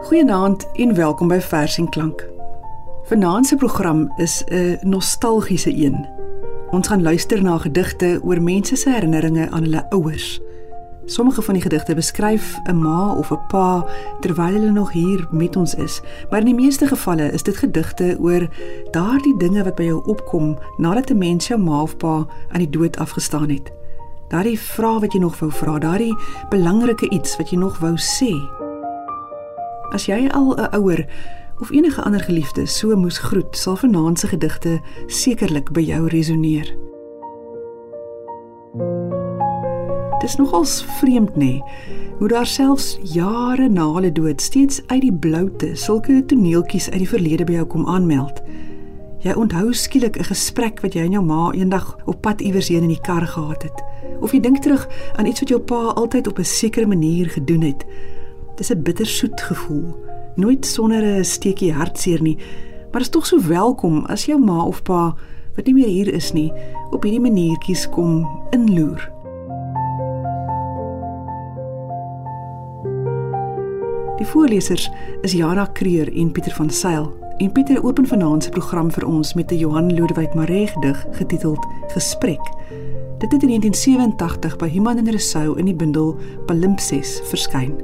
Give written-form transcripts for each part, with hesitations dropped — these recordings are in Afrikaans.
Goeienaand en welkom by Vers en Klank. Vanaand se program is 'n nostalgiese een. Ons gaan luister na gedigte oor mense se herinneringe aan hulle ouers. Sommige van die gedigte beskryf 'n ma of 'n pa terwyl hulle nog hier met ons is, maar in die meeste gevalle is dit gedigte oor daardie dinge wat by jou opkom nadat 'n mens jou ma of pa aan die dood afgestaan het. Daardie vrae wat jy nog wou vra, daardie belangrike iets wat jy nog wou sê. As jy al 'n ouer of enige ander geliefde so moes groet, sal vanaand se gedigte sekerlik by jou resoneer. Dit is nogals vreemd hoe daar selfs jare na hulle dood steeds uit die bloute sulke toneeltjies uit die verlede by jou kom aanmeld. Jy onthou skielik 'n gesprek wat jy en jou ma eendag op pad iewers heen in die kar gehad het. Of jy dink terug aan iets wat jou pa altyd op 'n sekere manier gedoen het. Dis 'n bittersoet gevoel, nooit sonder 'n steekie hartseer nie, maar is tog so welkom as jou ma of pa, wat nie meer hier is nie, op hierdie maniertjies kom inloer. Die voorlesers is Jana Kreer en Pieter van Sail, en Pieter open vanaand se program vir ons met 'n Johan Lodewijk Maree gedig getiteld Gesprek. Dit het in 1987 by Human en Rousseau in die bundel Palimpsest verskyn.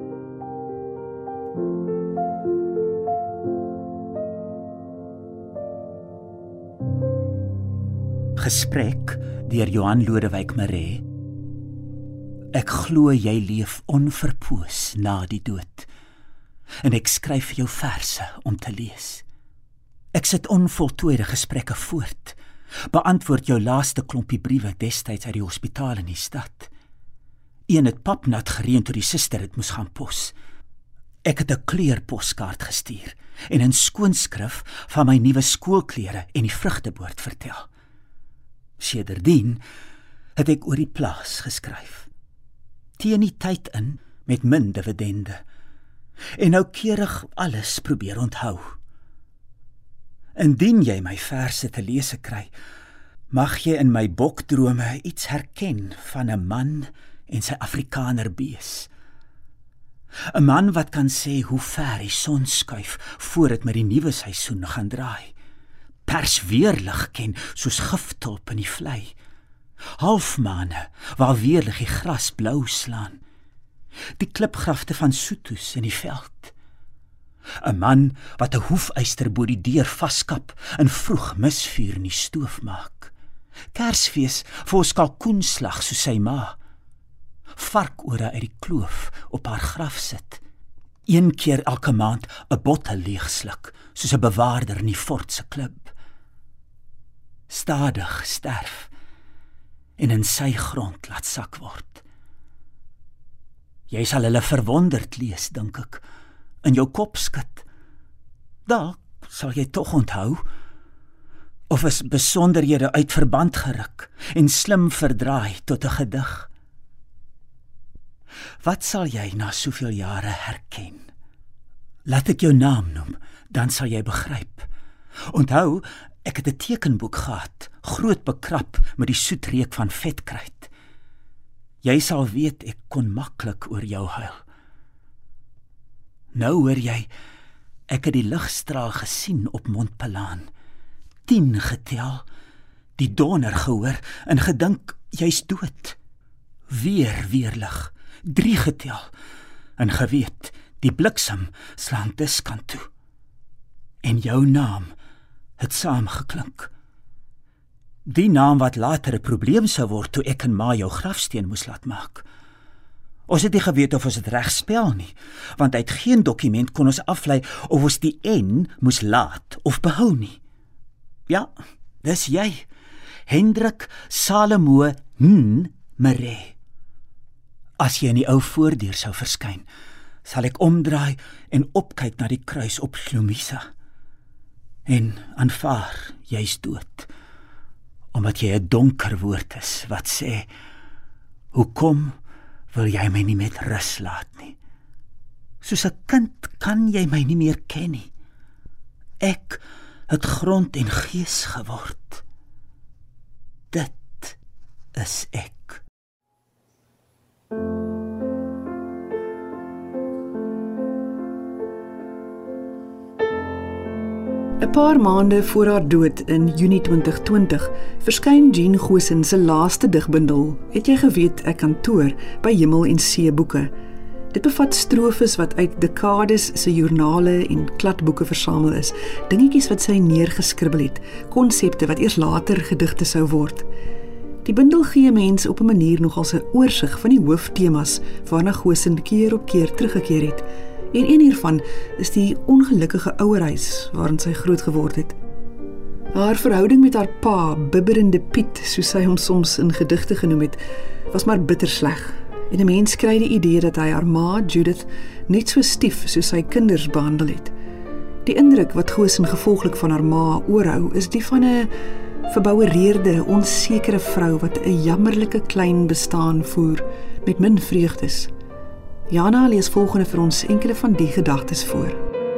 Gesprek deur Johan Lodewijk Maree. Ek glo jy leef onverpoos na die dood, en ek skryf vir jou verse om te lees. Ek sit onvoltooide gesprekke voort, beantwoord jou laaste klompie briewe destyds uit die hospitaal in die stad. Een het papnat gereën toe die suster het moes gaan pos. Ek het 'n kleurposkaart gestuur en in skoonskrif van my nuwe skoolklere en die vrugteboord vertel. Sedertdien het ek oor die plaas geskryf. Teen die tyd in met min dividende. En noukeurig alles probeer onthou. Indien jy my verse te lees kry, mag jy in my bokdrome iets herken van 'n man en sy Afrikaner bees. 'n man wat kan sê hoe ver die son skuif voor dit met die nuwe seisoen gaan draai. Pers weerlig ken soos giftulp in die vlei. Halfmaane waar weerlig die gras blou slaan. Die klipgrafte van Soetos in die veld. 'n man wat 'n hoefyster bo die deur vaskap en vroeg misvuur in die stoof maak. Kersfees vir ons kalkoenslag soos sy ma. Varkore uit die kloof op haar graf sit. Een keer elke maand 'n bottel leegsluk soos 'n bewaarder in die fort se klub. Stadig sterf en in sy grond laat sak word. Jy sal hulle verwonderd lees, dink ek, in jou kop skud. Dalk sal jy tog onthou, of is besonderhede uit verband geruk en slim verdraai tot 'n gedig. Wat sal jy na soveel jare herken? Laat ek jou naam noem, dan sal jy begryp. Onthou, ek het 'n tekenboek gehad, groot bekrap met die soet reuk van vetkruid. Jy sal weet ek kon maklik oor jou huil. Nou hoor jy, ek het die ligstraal gesien op Montpelaan. 10 getel, die donder gehoor en gedink jy's dood. Weer weerlig, 3 getel en geweet die bliksem slaan diskant toe. En jou naam het saamgeklink. Die naam wat later 'n probleem sou word toe ek en ma jou grafsteen moes laat maak. Ons het nie geweet of ons dit reg spel nie, want uit geen dokument kon ons aflei of ons die N moes laat of behou nie. Ja, dis jy, Hendrik Salomo Maree. As jy in die ou voordeur sou verskyn, sal ek omdraai en opkyk na die kruis op Hlomisa. En aanvaar, jy's dood, omdat jy 'n donker woord is wat sê, hoekom wil jy my nie met rus laat nie? Soos 'n kind kan jy my nie meer ken nie. Ek het grond en gees geword. Dit is ek. 'n Paar maande voor haar dood in Junie 2020 verskyn Jean Goosen se laaste digbundel, Het jy geweet ek kan toer, by Hemel en See Boeke. Dit bevat strofes wat uit dekades se joernale en kladboeke versamel is, dingetjies wat sy neergeskribbel het, konsepte wat eers later gedigte sou word. Die bundel gee mense op 'n manier nogals 'n oorsig van die hooftemas waarna Goosen keer op keer teruggekeer het. En een hiervan is die ongelukkige ouerhuis waarin sy groot geword het. Haar verhouding met haar pa, bibberende Piet, soos sy hom soms in gedigte genoem het, was maar bitter sleg. En 'n mens kry die idee dat hy haar ma, Judith, net so stief soos sy kinders behandel het. Die indruk wat Goosen gevolglik van haar ma oorhou, is die van 'n verbouwereerde, onsekere vrou wat 'n jammerlike klein bestaan voer met min vreugdes. Jana lees volgende vir ons enkele van die gedagtes voor.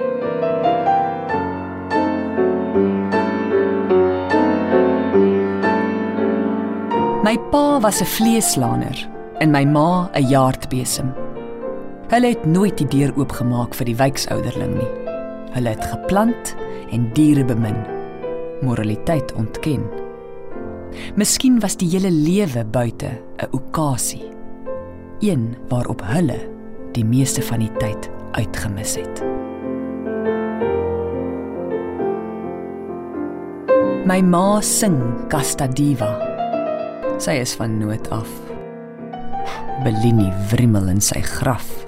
My pa was 'n vleeslaner en my ma 'n jaardbesem. Hulle het nooit die deur oopgemaak vir die wijksouderling nie. Hulle het geplant en diere bemin, moraliteit ontken. Miskien was die hele lewe buite 'n okasie, een waarop hulle die meeste van die tyd uitgemis het. My ma sing Casta Diva. Sy is van nood af. Bellini wrimmel in sy graf.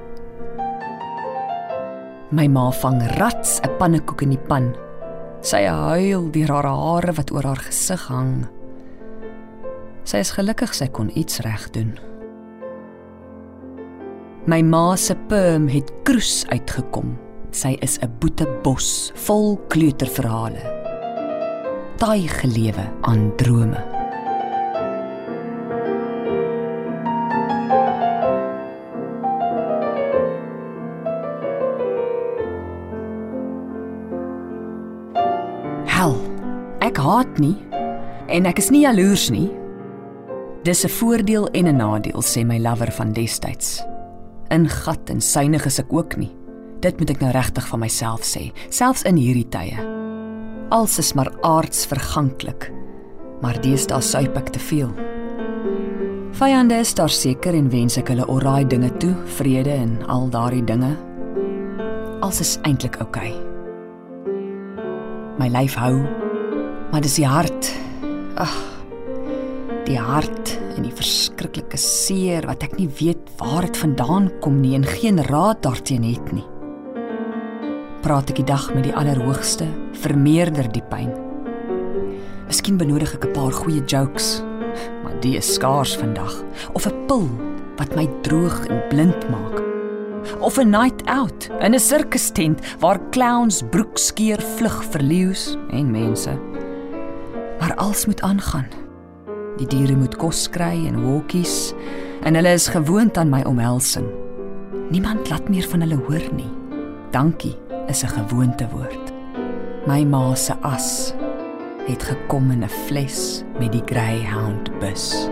My ma vang rats 'n pannekoek in die pan. Sy huil die rare hare wat oor haar gesig hang. Sy is gelukkig sy kon iets reg doen. My ma se perm het kroes uitgekom. Sy is 'n boetebos vol kleuterverhale. Taai gelewe aan drome. Hel, ek haat nie en ek is nie jaloers nie. Dis 'n voordeel en 'n nadeel, sê my lover van destyds. Ingat en synig is ek ook nie. Dit moet ek nou regtig van myself sê, selfs in hierdie tye. Alles is maar aards verganklik, maar deesdae suip ek te veel. Vyande is daar seker en wens ek hulle oraai dinge toe, vrede en al daardie dinge. Alles is eintlik oukei. My lyf hou, maar dis die hart. Die hart en die verskriklike seer wat ek nie weet waar dit vandaan kom nie en geen raad daarteen het nie. Praat ek die dag met die Allerhoogste, vermeerder die pyn. Miskien benodig ek 'n paar goeie jokes, maar die is skaars vandag. Of 'n pil wat my droog en blind maak. Of 'n night out in 'n sirkustent waar clowns broekskeer vlug vir leeu's en mense. Maar alles moet aangaan. Die diere moet kos kry en walkies, en hulle is gewoond aan my omhelsing. Niemand laat meer van hulle hoor nie. Dankie is 'n gewoontewoord. My ma se as het gekom in 'n fles met die Greyhound bus.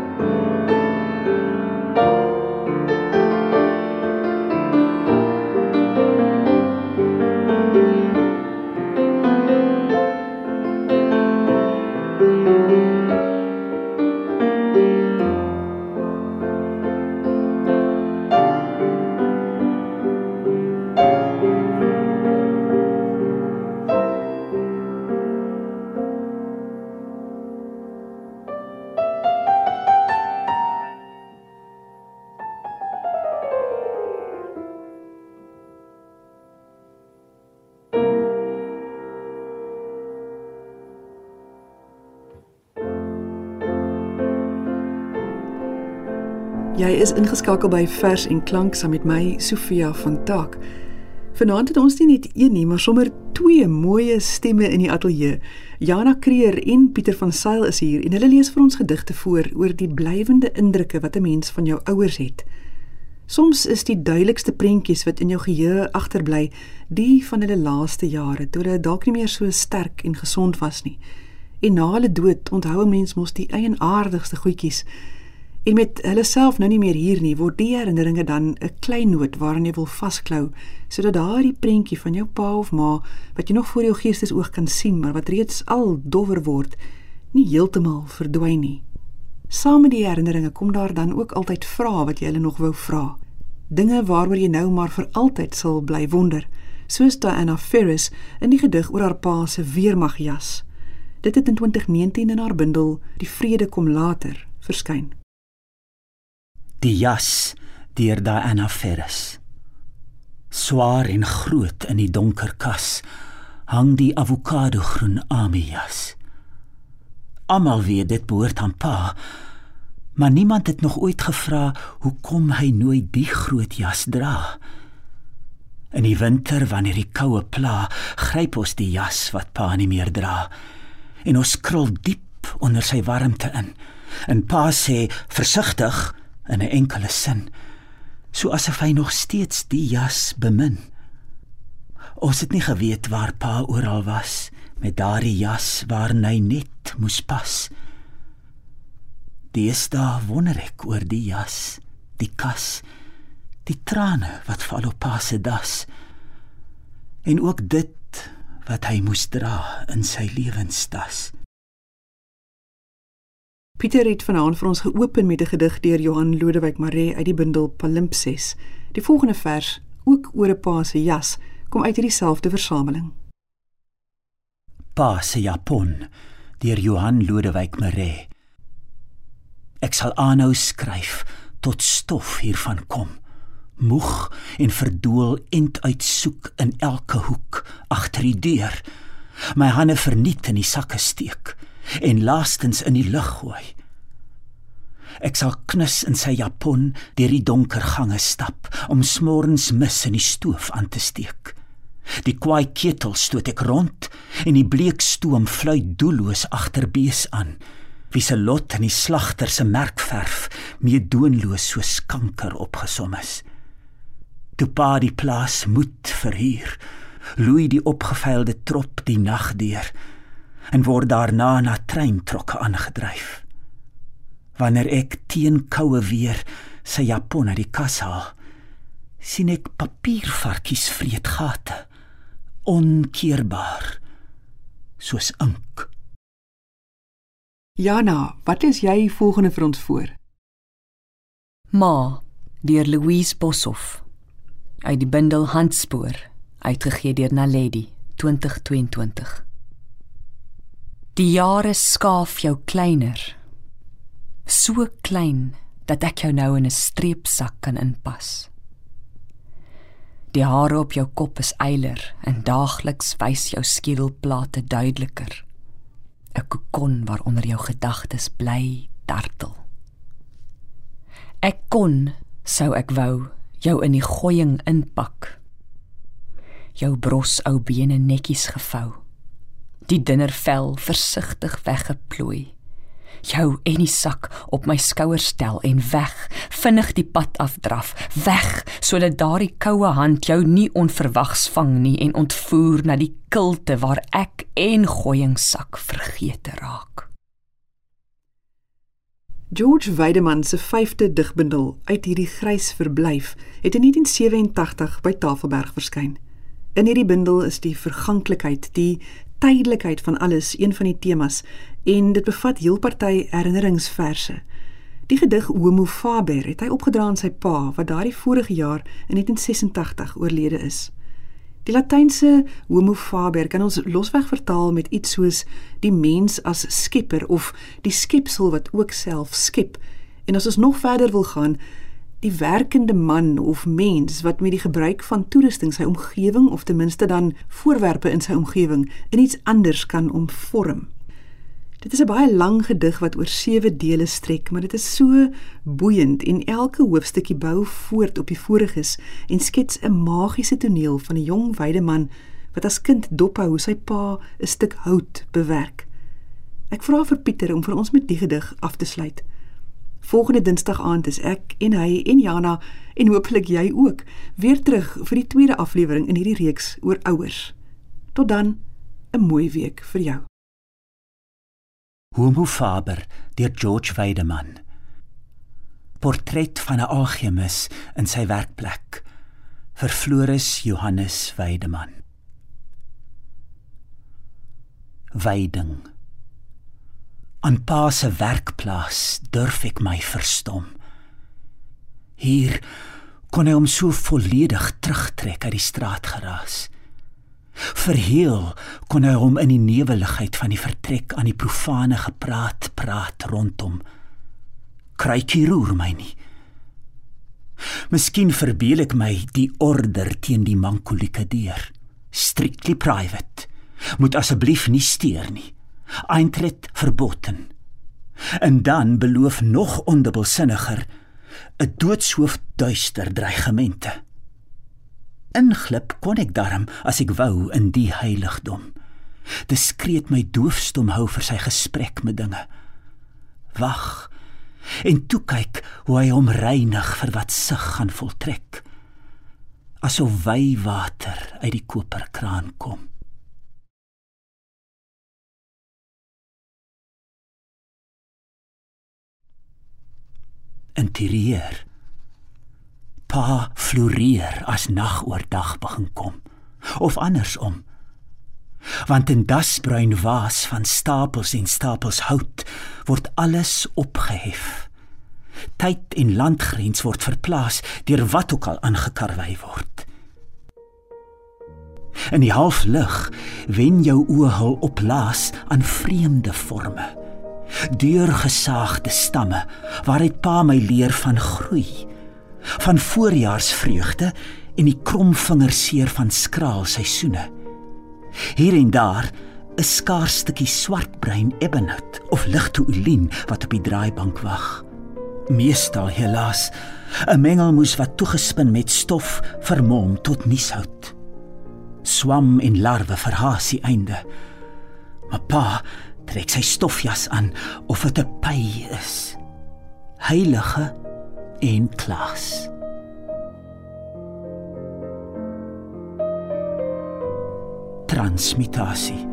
Jy is ingeskakel by Vers en Klank saam met my, Sofia van Taak. Vanaand het ons nie net een nie, maar sommer twee mooie stemme in die ateljee. Jana Kreer en Pieter van Sail is hier en hulle lees vir ons gedigte voor oor die blywende indrukke wat 'n mens van jou ouers het. Soms is die duidelikste prentjies wat in jou geheue agterbly, die van hulle laaste jare, toe hulle dalk nie meer so sterk en gesond was nie. En na hulle dood onthou 'n mens mos die eienaardigste goedjies. En met hulle self nou nie meer hier nie, word die herinneringe dan 'n kleinoot waaraan jy wil vasklou, sodat daardie prentjie van jou pa of ma, wat jy nog voor jou geestesoog kan sien, maar wat reeds al dowwer word, nie heeltemal verdwyn nie. Saam met die herinneringe kom daar dan ook altyd vrae wat jy hulle nog wou vra. Dinge waaroor jy nou maar vir altyd sal bly wonder, soos Diana Ferris in die gedig oor haar pa se weermagjas. Dit het in 2019 in haar bundel Die Vrede kom later verskyn. Die jas deur Diana Ferris. Swaar en groot in die donker kas hang die avokadogroen armiejas. Almal weet dit behoort aan pa, maar niemand het nog ooit gevra hoekom hy nooit die groot jas dra. In die winter, wanneer die koue pla, gryp ons die jas wat pa nie meer dra, en ons krul diep onder sy warmte in. En pa sê versigtig in 'n enkele sin, so asof hy nog steeds die jas bemin. Ons het nie geweet waar pa oral was, met daardie jas waarin hy net moes pas. Deesdae wonder ek oor die jas, die kas, die trane wat val op pa se das, en ook dit wat hy moes dra in sy lewenstas. Pieter het vanaand vir ons geopen met 'n gedig deur Johan Lodewyk Maree uit die bundel Palimpses. Die volgende vers, ook oor 'n pa se jas, kom uit hierdie selfde versameling. Pa se japon, deur Johan Lodewyk Maree. Ek sal aanhou skryf tot stof hiervan kom, moeg en verdool end uitsoek in elke hoek agter die deur, my hande verniet in die sakke steek en laastens in die lug gooi. Ek sal knus in sy japon deur die donker gange stap om smorens mis in die stoof aan te steek. Die kwaai ketel stoot ek rond en die bleek stoom fluit doelloos agterbees aan, wie se lot in die slagter se merkverf meedoenloos soos kanker opgesom is. Toe pa die plaas moet verhuur, loei die opgeveilde trop die nag deur en word daarna na treintrokke aangedryf. Wanneer ek teen koue weer sy japon uit die kas haal, sien ek papiervarkies vreet gate, onkeerbaar, soos ink. Jana, wat is jy volgende vir ons voor? Ma, deur Louise Boshoff, uit die bundel Handspoor, uitgegee deur Naledi, 2022. Die jare skaaf jou kleiner, so klein, dat ek jou nou in 'n streepsak kan inpas. Die hare op jou kop is eiler, en daagliks wys jou skedelplate duideliker. 'n kokon waaronder jou gedagtes bly dartel. Ek kon, sou ek wou, jou in die gooiing inpak. Jou bros ou bene netjies gevou, die dunner vel versigtig weggeplooi. Jou en die sak op my skouers stel en weg, vinnig die pad afdraf, weg, sodat daardie koue hand jou nie onverwags vang nie en ontvoer na die kilte waar ek en gooiingsak vergete raak. George Weideman se 5de digbundel uit hierdie grys verblyf het in 1987 by Tafelberg verskyn. In hierdie bundel is die verganklikheid, die tydelikheid van alles een van die temas en dit bevat heel party herinneringsverse. Die gedig Homo Faber het hy opgedra aan sy pa wat daardie vorige jaar in 1986 oorlede is. Die Latynse Homo Faber kan ons losweg vertaal met iets soos die mens as skepper of die skepsel wat ook self skep. En as ons nog verder wil gaan, die werkende man of mens wat met die gebruik van toerusting sy omgewing of ten minste dan voorwerpe in sy omgewing in iets anders kan omvorm. Dit is 'n baie lang gedig wat oor 7 dele strek, maar dit is so boeiend en elke hoofstukkie bou voort op die voriges en skets 'n magiese toneel van 'n jong Weideman wat as kind dophou hoe sy pa 'n stuk hout bewerk. Ek vra vir Pieter om vir ons met die gedig af te sluit. Volgende Dinsdag aand is ek en hy en Jana en hopelik jy ook weer terug vir die tweede aflewering in hierdie reeks oor ouers. Tot dan, 'n mooi week vir jou. Homo Faber deur George Weideman. Portret van 'n alchemis in sy werkplek vir Floris Johannes Weideman. Weiding. Aan pa se werkplaas durf ek my verstom. Hier kon hy hom so volledig terugtrek uit die straat geraas. Verheel kon hy hom in die neweligheid van die vertrek aan die profane praat rondom. Kruikie roer my nie. Miskien verbeel ek my die order teen die mankolieke deur. Strictly private. Moet asseblief nie steur nie. Eintred verboten. En dan beloof nog ondubbelsinniger 'n doodshoof duister dreigemente. Inglip kon ek darm as ek wou in die heiligdom. Diskreet my doofstom hou vir sy gesprek met dinge. Wag en toe kyk hoe hy hom reinig vir wat sig gaan voltrek. Asof wy water uit die koperkraan kom. Interieur. Pa floreer as nag oor dag begin kom, of andersom. Want in dasbruin waas van stapels en stapels hout word alles opgehef. Tyd en landgrens word verplaas deur wat ook al aangekarwei word. In die halflig wen jou oë hul oplaas aan vreemde forme. Deurgesaagde stamme waaruit pa my leer van groei, van voorjaarsvreugde en die kromvingerseer van skraal seisoene. Hier en daar 'n skaars stukkie swartbruin ebbenhout of ligte olien wat op die draaibank wag. Meestal helaas 'n mengelmoes wat toegespin met stof vermom tot nieshout. Swam en larwe verhaas die einde. Maar pa trek sy stofjas aan of dit 'n py is. Heilige en klas. Transmutasie.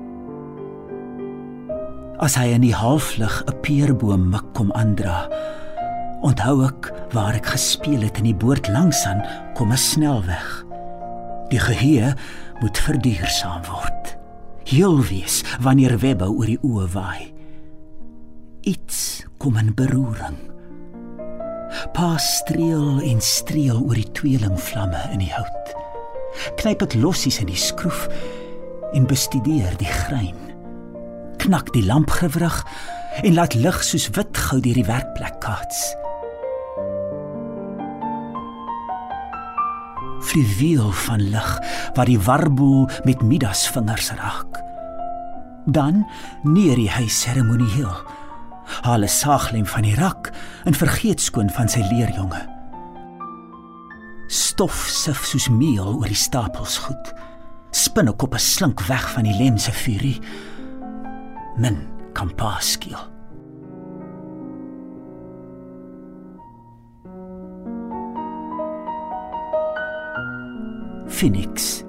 As hy in die halflig 'n peerboom mik kom aandra, onthou ek waar ek gespeel het in die boord langsaan kom 'n snelweg. Die geheue moet verduursaam word. Heel wees wanneer webbe oor die oë waai. Iets kom in beroering. Pa streel en streel oor die tweelingvlamme in die hout. Knyp dit lossies in die skroef en bestudeer die grein. Knak die lampgewrig en laat lig soos wit goud deur die werkplek kaats. Fluweel van lig wat die warboel met middagsvingers raak. Dan neer hy seremonieel, haal 'n saaglem van die rak en vergeet skoon van sy leerjonge. Stof sif soos meel oor die stapels goed. Spinnekoppe slink weg van die lem se furie. Min kan pa skeel. Phoenix.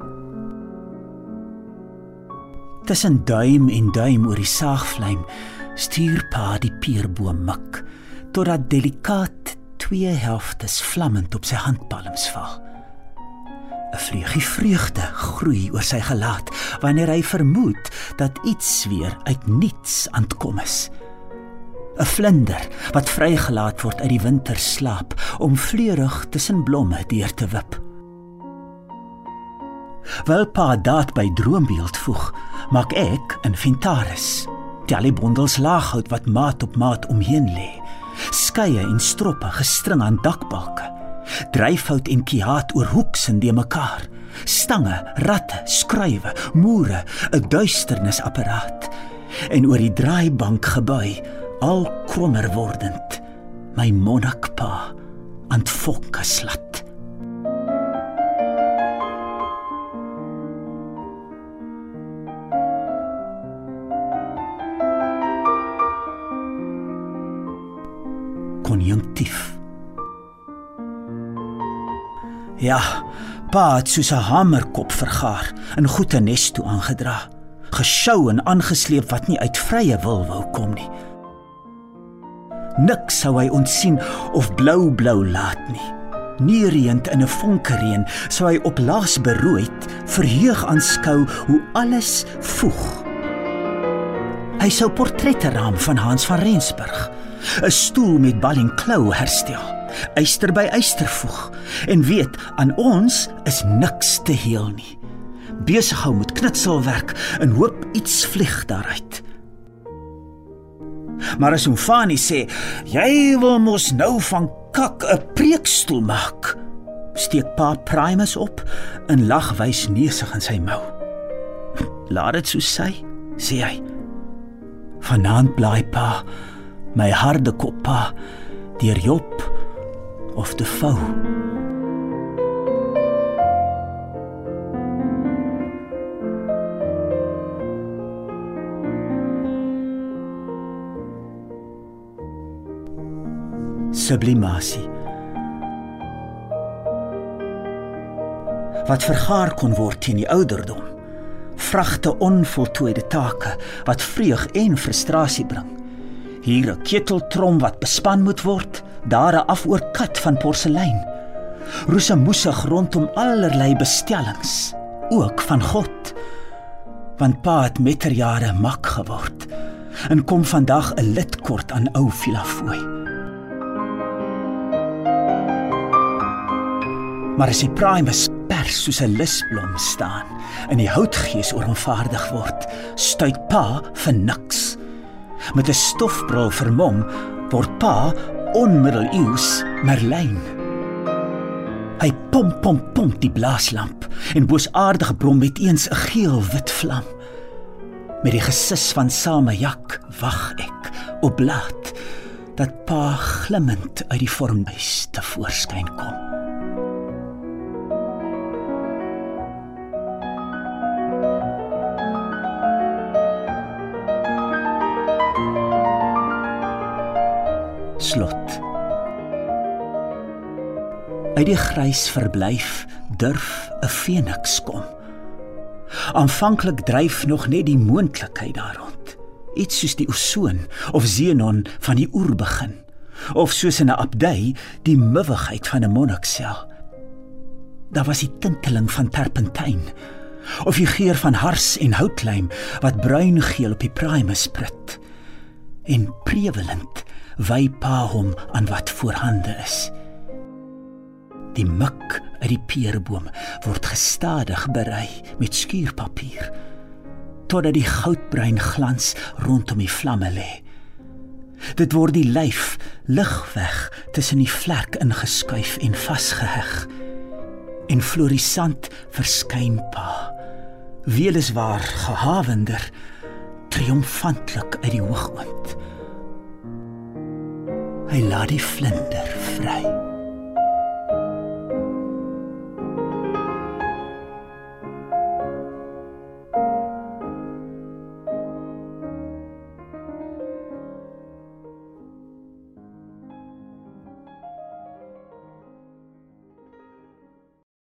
Tussen duim en duim oor die saagvlym stuur pa die peerboom mik, totdat delikaat 2 helftes vlammend op sy handpalms val. 'n Vleugie vreugde groei oor sy gelaat wanneer hy vermoed dat iets weer uit niets aan het kom is. 'n Vlinder wat vrygelaat word uit die winterslaap om vleurig tussen blomme deur te wip. Wil pa daad by droombeeld voeg, maak ek inventaris. Tel die bondels laaghout wat maat op maat omheen lê. Skeie en stroppe gestring aan dakbalke. Dryfhout en kiaat oor hoeksin de mekaar. Stange, ratte, skruiwe, moere, 'n duisternisapparaat. En oor die draaibank gebui, al krommer wordend, my monnikpa aan 't fokke slat. Konjunktief. Ja, pa het soos 'n hamerkop vergaar en goeie nes toe aangedra. Gesjou en aangesleep wat nie uit vrye wil wou kom nie. Niks sou hy ontsien of blou laat nie. Neerreend in 'n vonkerreën sou hy op laas berooid verheug aanskou hoe alles voeg. Hy sou portrette raam van Hans van Rensburg, 'n stoel met bal en klou herstel, yster by yster voeg en weet aan ons is niks te heel nie. Besig hou met knitselwerk en hoop iets vlieg daaruit. Maar as oom Fanie sê, jy wil mos nou van kak 'n preekstoel maak, steek pa Primus op en lag wys neusig in sy mou. Laat dit so sê hy. Vanaand blaai pa, my harde kop pa, deur Job of de Vou. Sublimasie. Wat vergaar kon word teen die ouderdom. Vragte onvoltooide take wat vreug en frustrasie bring. Hier 'n keteltrom wat bespan moet word, daar 'n afoorkat van porselein. Roesemoesig rondom allerlei bestellings, ook van God. Want pa het metterjare mak geword en kom vandag 'n lid kort aan ou Villafoy. Maar as die Primus pers soos 'n lisblom staan en die houtgees ooromvaardig word, stuit pa vir niks. Met 'n stofbril vermom word pa onmiddeleeus Merlyn. Hy pomp die blaaslamp en boosaardige brom met eens 'n geel-wit vlam. Met die gesis van Samejak wag ek op blad dat pa glimmend uit die vormhuis tevoorskyn kom. Slot. Uit die grys verblyf durf 'n feniks kom. Aanvanklik dryf nog net die moontlikheid daar rond. Iets soos die osoon of xenon van die oerbegin, of soos in 'n abdij die muwigheid van 'n monniksel. Daar was die tinteling van terpentyn, of die geur van hars en houtlijm wat bruingeel op die Primus sprit. En prevelend wy pa hom aan wat voorhande is. Die mik uit die peerboom word gestadig berei met skuurpapier, totdat die goudbruin glans rondom die vlamme lê. Dit word die lyf ligweg tussen die vlek ingeskuif en vasgeheg. En florisant verskyn pa, weliswaar gehavender, triomfantlik uit die hoogoond. Hy laat die vlinder vry.